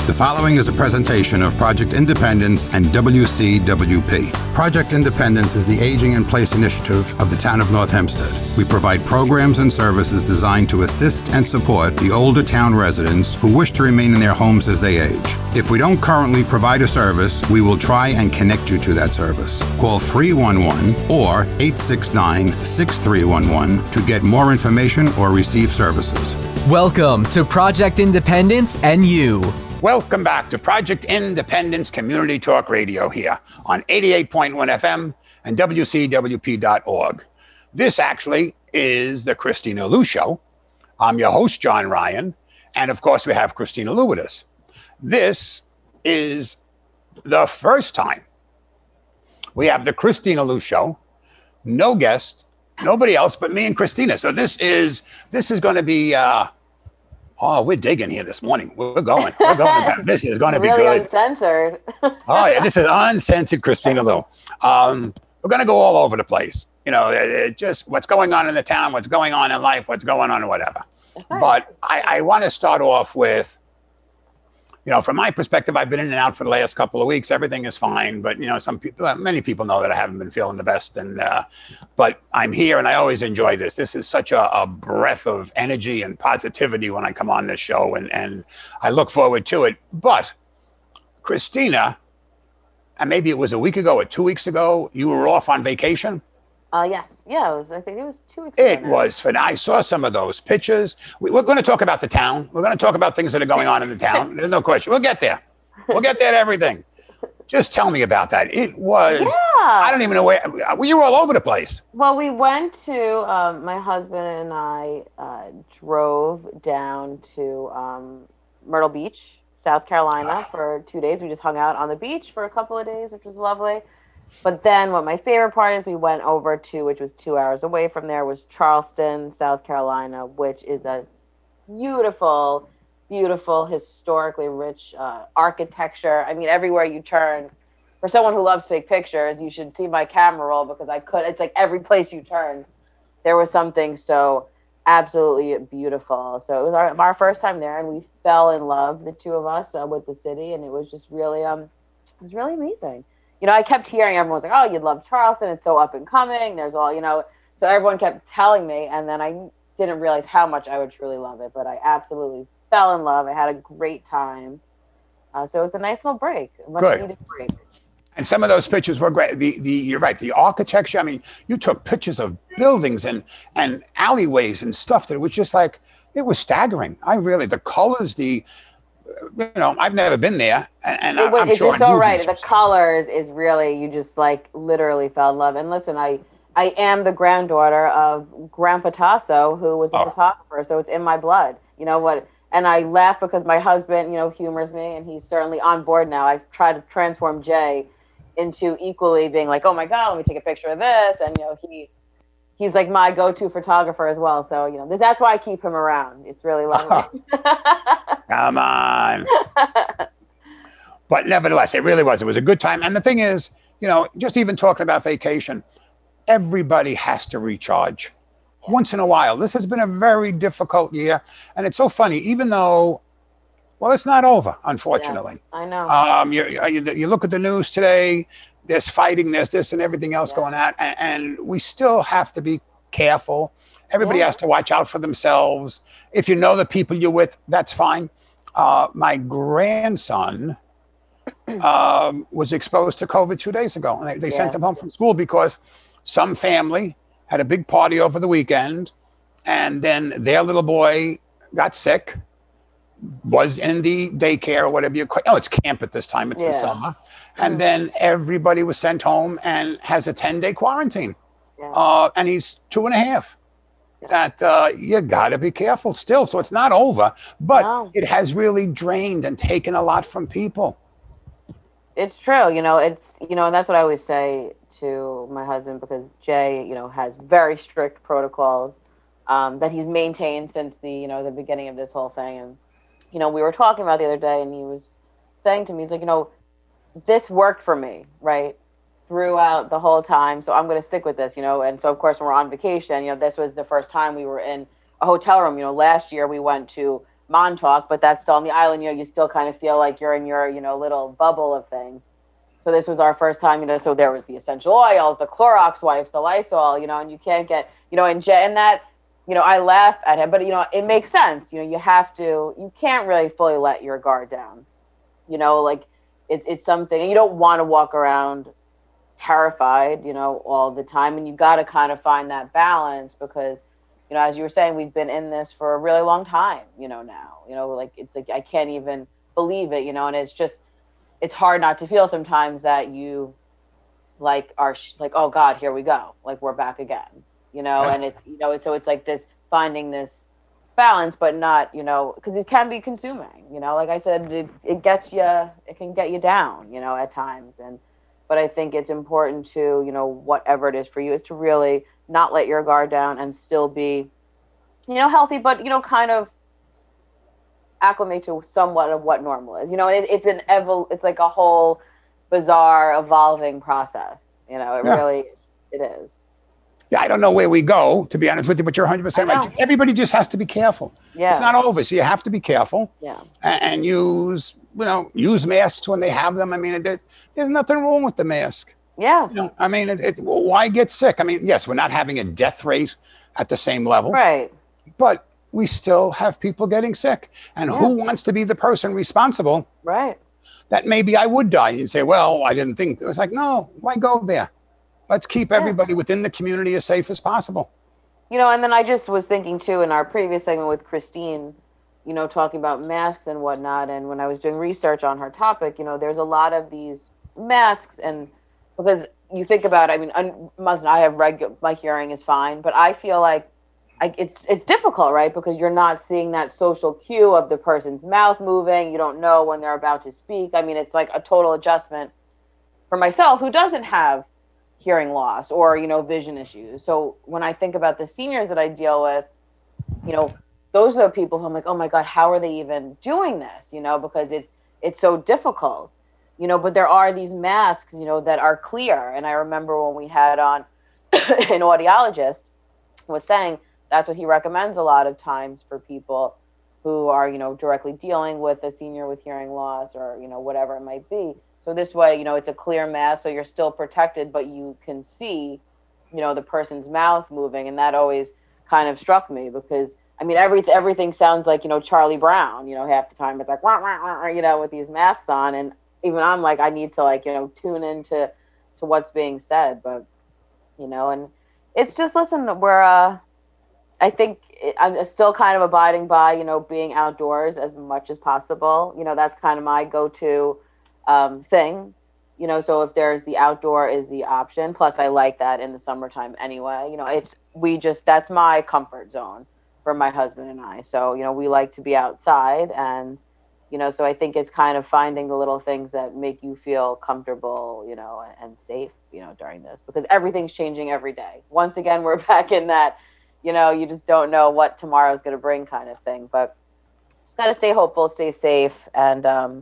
The following is a presentation of Project Independence and WCWP. Project Independence is the Aging in Place initiative of the town of North Hempstead. We provide programs and services designed to assist and support the older town residents who wish to remain in their homes as they age. If we don't currently provide a service, we will try and connect you to that service. Call 311 or 869-6311 to get more information or receive services. Welcome to Project Independence and You. Welcome back to Project Independence Community Talk Radio here on 88.1 FM and WCWP.org. This actually is the Christina Lou Show. I'm your host, John Ryan, and of course we have Christina Lou with us. This is the first time we have the Christina Lou Show. No guest, nobody else but me and Christina. So this is going to be... we're digging here this morning. We're going. This is going to be really good. Uncensored. Oh, yeah. This is uncensored Christina Lou. We're going to go all over the place. You know, just what's going on in the town, what's going on in life, what's going on, whatever. Right. But I want to start off with, you know, from my perspective, I've been in and out for the last couple of weeks. Everything is fine. But, you know, many people know that I haven't been feeling the best. But I'm here and I always enjoy this. This is such a breath of energy and positivity when I come on this show. And I look forward to it. But Christina, and maybe it was a week ago or 2 weeks ago, you were off on vacation. Yes. Yeah, I think it was 2 weeks ago. It was fun. I saw some of those pictures. We're going to talk about the town. We're going to talk about things that are going on in the town. There's no question. We'll get there. We'll get there to everything. Just tell me about that. It was, I don't even know where, we were all over the place. Well, we went to, my husband and I drove down to Myrtle Beach, South Carolina for 2 days. We just hung out on the beach for a couple of days, which was lovely. But then what my favorite part is we went over to, which was 2 hours away from there, was Charleston, South Carolina, which is a beautiful, beautiful, historically rich architecture. I mean, everywhere you turn, for someone who loves to take pictures, you should see my camera roll because it's like every place you turn, there was something so absolutely beautiful. So it was our first time there and we fell in love, the two of us, with the city. And it was just really, it was really amazing. You know, I kept hearing everyone was like, oh, you'd love Charleston. It's so up and coming. There's all, you know, so everyone kept telling me. And then I didn't realize how much I would truly love it. But I absolutely fell in love. I had a great time. So it was a nice little break. Good. Break. And some of those pictures were great. You're right. The architecture. I mean, you took pictures of buildings and alleyways and stuff that was just like, it was staggering. The colors, you know, I've never been there, and I'm sure. You're so right. The colors is really, you just like literally fell in love. And listen, I am the granddaughter of Grandpa Tasso, who was a photographer, so it's in my blood. You know what? And I laugh because my husband, you know, humors me, and he's certainly on board now. I've tried to transform Jay into equally being like, oh my God, let me take a picture of this, and you know, he's like my go-to photographer as well. So, you know, that's why I keep him around. It's really lovely. Come on. But nevertheless, it really was. It was a good time. And the thing is, you know, just even talking about vacation, everybody has to recharge once in a while. This has been a very difficult year. And it's so funny, even though, well, it's not over, unfortunately. Yeah, I know. You look at the news today, there's fighting, there's this and everything else going on. And we still have to be careful. Everybody has to watch out for themselves. If you know the people you're with, that's fine. My grandson was exposed to COVID 2 days ago. And they sent him home from school because some family had a big party over the weekend. And then their little boy got sick, was in the daycare or whatever you call it. Oh, it's camp at this time. It's the summer. And then everybody was sent home and has a 10-day quarantine. Yeah. And he's 2.5. That you got to be careful still. So it's not over, but it has really drained and taken a lot from people. It's true. You know, and that's what I always say to my husband, because Jay, you know, has very strict protocols that he's maintained since the beginning of this whole thing. And, you know, we were talking about the other day and he was saying to me, he's like, you know, this worked for me, right? Throughout the whole time. So I'm going to stick with this, you know? And so of course, when we're on vacation, you know, this was the first time we were in a hotel room. You know, last year we went to Montauk, but that's still on the island. You still kind of feel like you're in your, little bubble of things. So this was our first time, so there was the essential oils, the Clorox wipes, the Lysol, and you can't get, and that, I laugh at him, but, it makes sense. You can't really fully let your guard down, like it's something, and you don't want to walk around terrified, all the time. And you got to kind of find that balance because, as you were saying, we've been in this for a really long time, now, it's like, I can't even believe it, and it's hard not to feel sometimes that you are like, oh God, here we go. Like we're back again, Yeah. and it's, so it's like this, finding this balance, but not, cause it can be consuming, like I said, it can get you down, at times. But I think it's important to, whatever it is for you is to really not let your guard down and still be, healthy, but, kind of acclimate to somewhat of what normal is, and it's like a whole bizarre evolving process, it Yeah. really, it is. Yeah, I don't know where we go, to be honest with you, but you're 100% right. Everybody just has to be careful. Yeah. It's not over, so you have to be careful. Yeah. And use masks when they have them. I mean, there's nothing wrong with the mask. Yeah. I mean, why get sick? I mean, yes, we're not having a death rate at the same level. Right. But we still have people getting sick. And who wants to be the person responsible? Right. That maybe I would die. You'd say, well, I didn't think. It was like, no, why go there? Let's keep everybody within the community as safe as possible. And then I just was thinking too, in our previous segment with Christine, talking about masks and whatnot. And when I was doing research on her topic, there's a lot of these masks, and because you think about, I mean, I have my hearing is fine, but I feel like it's difficult, right? Because you're not seeing that social cue of the person's mouth moving. You don't know when they're about to speak. I mean, it's like a total adjustment for myself who doesn't have hearing loss or, vision issues. So when I think about the seniors that I deal with, those are the people who I'm like, oh my God, how are they even doing this? Because it's so difficult, but there are these masks, that are clear. And I remember when we had on an audiologist was saying that's what he recommends a lot of times for people who are, directly dealing with a senior with hearing loss or, whatever it might be. So this way, it's a clear mask, so you're still protected, but you can see, the person's mouth moving. And that always kind of struck me because, I mean, everything sounds like, Charlie Brown, half the time it's like, wah, wah, wah, with these masks on. And even I'm like, I need to tune into what's being said. But, and it's just, listen, I think I'm still kind of abiding by, being outdoors as much as possible. That's kind of my go-to thing, so if there's the outdoor is the option. Plus I like that in the summertime anyway, that's my comfort zone for my husband and I. So, we like to be outside and, so I think it's kind of finding the little things that make you feel comfortable, and safe, during this, because everything's changing every day. Once again, we're back in that, you just don't know what tomorrow's going to bring kind of thing, but just got to stay hopeful, stay safe, and,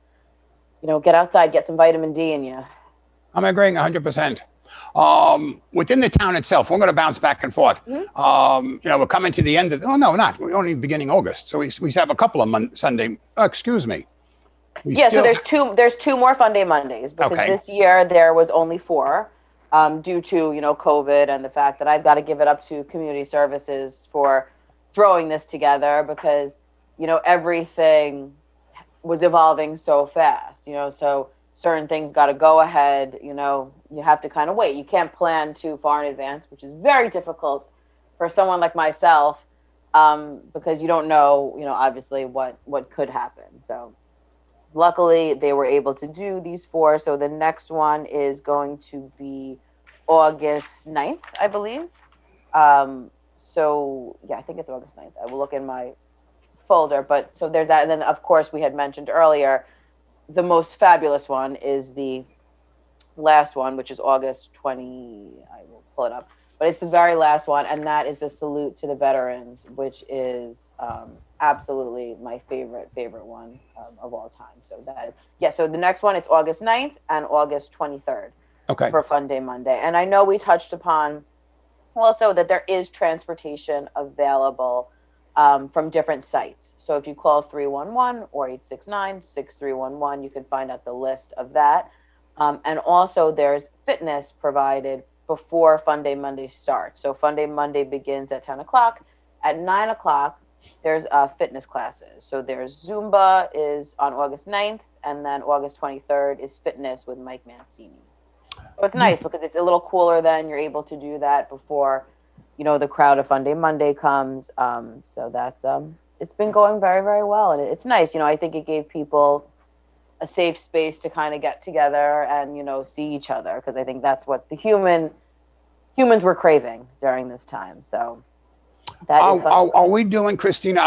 get outside, get some vitamin D in you. I'm agreeing 100%. Within the town itself, we're going to bounce back and forth. Mm-hmm. We're coming to the end of, we're only beginning August. So we have a couple of Sunday, excuse me. So there's two more Fun Day Mondays because this year there was only 4 due to, COVID and the fact that I've got to give it up to community services for throwing this together because, everything was evolving so fast, so certain things got to go ahead, you have to kind of wait. You can't plan too far in advance, which is very difficult for someone like myself, because you don't know, obviously what could happen. So luckily they were able to do these 4. So the next one is going to be August 9th, I believe. So yeah, I think it's August 9th. I will look in my folder, but so there's that. And then of course we had mentioned earlier, the most fabulous one is the last one, which is August 20. I will pull it up, but it's the very last one. And that is the Salute to the Veterans, which is absolutely my favorite one of all time. So so the next one, it's August 9th and August 23rd for Fun Day Monday. And I know we touched upon also that there is transportation available from different sites. So if you call 311 or 869-6311, you can find out the list of that. And also there's fitness provided before Fun Day Monday starts. So Fun Day Monday begins at 10 o'clock. At 9 o'clock, there's fitness classes. So there's Zumba is on August 9th, and then August 23rd is fitness with Mike Mancini. So it's nice because it's a little cooler then. You're able to do that before, the crowd of Fun Day Monday comes. So that's, it's been going very, very well. And it's nice. I think it gave people a safe space to kind of get together and, see each other. Because I think that's what the humans were craving during this time. So that is fun. Are we doing, Christina,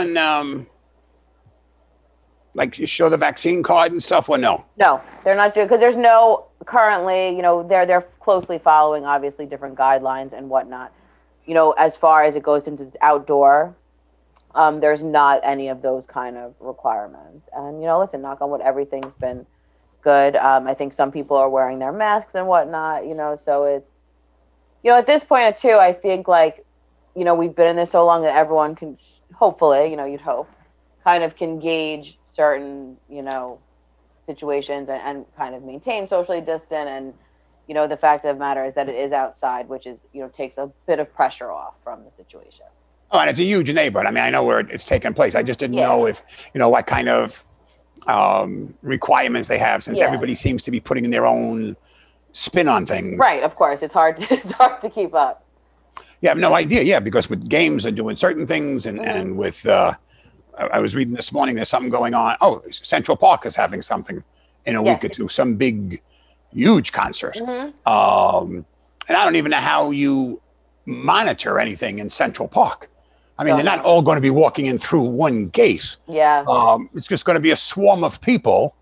like you show the vaccine card and stuff or no? No, they're not doing, because there's no currently, they're closely following obviously different guidelines and whatnot. As far as it goes into outdoor, there's not any of those kind of requirements. And, listen, knock on wood, everything's been good. I think some people are wearing their masks and whatnot, so it's, at this point too, I think like, we've been in this so long that everyone can hopefully, you'd hope, kind of can gauge certain, situations and kind of maintain socially distant. And, the fact of the matter is that it is outside, which is, takes a bit of pressure off from the situation. Oh, and it's a huge neighborhood. I mean, I know where it's taking place. I just didn't know if, what kind of requirements they have, since everybody seems to be putting in their own spin on things. Right. Of course. It's hard to keep up. You have no idea. Yeah. Because with games are doing certain things and with, I was reading this morning, there's something going on. Oh, Central Park is having something in a week or two, some big, huge concert. And I don't even know how you monitor anything in Central Park. I mean, they're not all going to be walking in through one gate. Yeah. It's just going to be a swarm of people.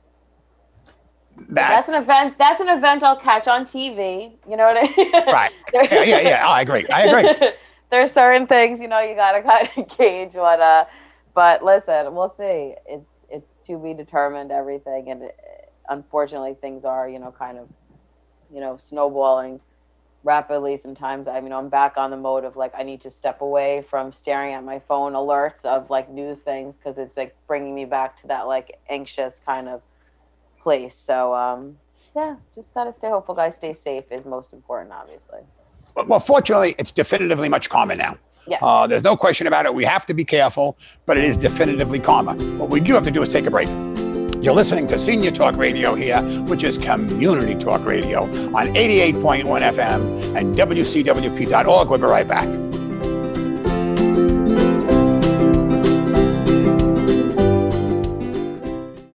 That's an event. That's an event I'll catch on TV. You know what I mean? Right. Yeah. Oh, I agree. There's certain things, you got to kind of gauge what, but listen, we'll see. It's to be determined, everything. And unfortunately, things are, kind of, snowballing rapidly sometimes. I'm back on the mode of like, I need to step away from staring at my phone alerts of like news things, because it's like bringing me back to that like anxious kind of place. So, just got to stay hopeful, guys. Stay safe is most important, obviously. Well, fortunately, it's definitively much calmer now. Yeah. There's no question about it. We have to be careful, but it is definitively calmer. What we do have to do is take a break. You're listening to Senior Talk Radio here, which is Community Talk Radio on 88.1 FM and WCWP.org. We'll be right back.